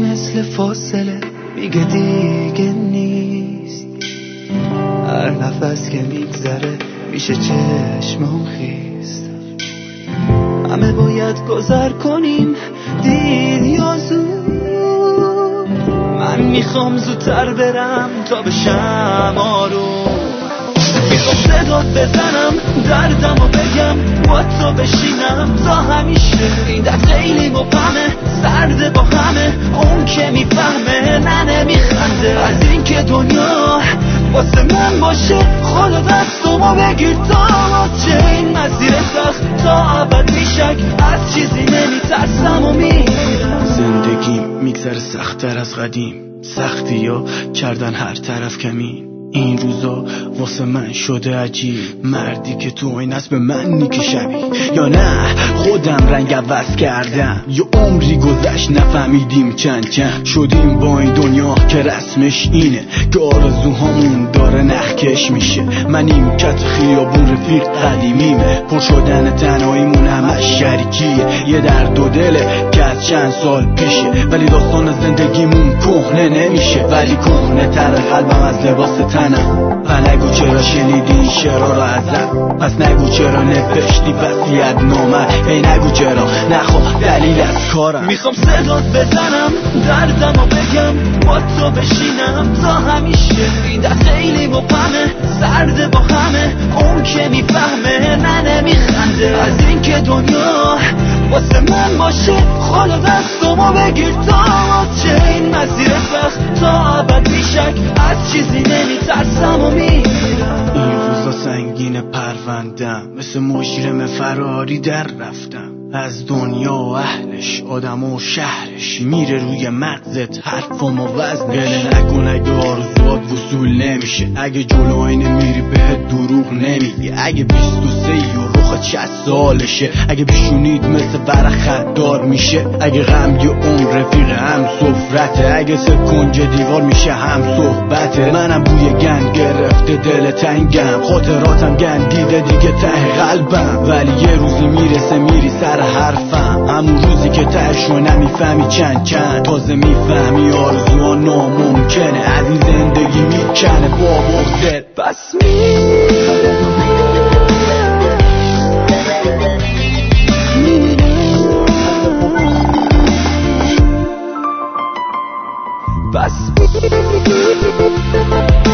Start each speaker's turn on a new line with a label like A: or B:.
A: مثل فاصله میگه دیگه نیست. هر نفس که میگذره میشه چشمام خیست. همه باید گذر کنیم دیر یا زود. من میخوام زودتر برم تا بشم آروم. میخوام صدات بزنم دردم و بگم با تو بشینم تا همیشه. این دست خیلی مبهمه سرده با همه اون که میفهمه نه نمیخنده. از این که دنیا واسه من باشه خدا دستمو بگیر تا چه این مسیر سخت تا ابد میشک. از چیزی نمیترسم و میرم.
B: زندگیم میگذره سخت‌تر از قدیم. سختی ها کردن هر طرف کمین. این روزا واسه من شده عجیب. مردی که تو این است به من نیکی شبیه یا نه خودم رنگ عوض کردم. یه عمری گذشت نفهمیدیم چند شدیم با این دنیا که رسمش اینه که آرزوهامون داره نخکش میشه. من نیمکت خیابون رفیق قدیمیمه. پر شدن تنهاییمون همش شریکیه. یه درد و دله که از چند سال پیشه ولی داستان زندگیمون کهنه نمیشه. ولی کهنه تر قلبم از لباس تنم. و نگو چرا شنیدی این شعرها رو ازم. پس نگو چرا نوشتی وصیت نامه. ای نگو چرا نخواه دلیل از کارم.
A: میخوام صدات بزنم دردم و بگم با تو بشینم تا همیشه. این دست خیلی مبهمه سرده با همه اون که میفهمه نه نمیخنده. از این که دنیا واسه من باشه خدا دستمو بگیر تا چه این مسیر سخت تا ابد میشک. از چیزی نمیترسم و میرم.
B: این روزا سنگین پروندم مثل مجرم فراری در رفتم. از دنیا و اهلش آدم و شهرش میره روی مغزت حرفم و وزنش. گله نکن اگه آرزوات وصول نمیشه. اگه جلو آینه میری بهت دروغ نمیگه. اگه 23 و رخ 60 سالشه. اگه بیشونید مثل ورق خطدار میشه. اگه غم یه عمر رفیق هم سفرته. اگه سه کنج دیوار میشه هم صحبته. منم بوی گند گرفته دل تنگم. خاطراتم گندیده دیگه ته قلبم. ولی یه روزی میرسه میری سر حرفم. همون روزی که تهشو نمیفهمی چند تازه میفهمی آرزوها ناممکنه. از این زندگی میکنه با بغضت.
A: پس میرم.